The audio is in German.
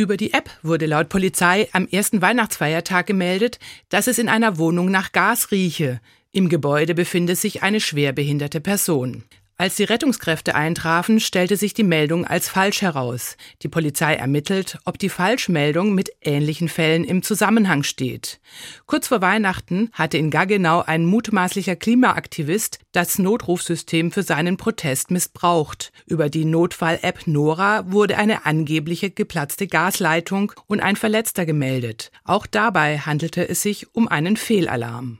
Über die App wurde laut Polizei am ersten Weihnachtsfeiertag gemeldet, dass es in einer Wohnung nach Gas rieche. Im Gebäude befinde sich eine schwerbehinderte Person. Als die Rettungskräfte eintrafen, stellte sich die Meldung als falsch heraus. Die Polizei ermittelt, ob die Falschmeldung mit ähnlichen Fällen im Zusammenhang steht. Kurz vor Weihnachten hatte in Gaggenau ein mutmaßlicher Klimaaktivist das Notrufsystem für seinen Protest missbraucht. Über die Notfall-App Nora wurde eine angebliche geplatzte Gasleitung und ein Verletzter gemeldet. Auch dabei handelte es sich um einen Fehlalarm.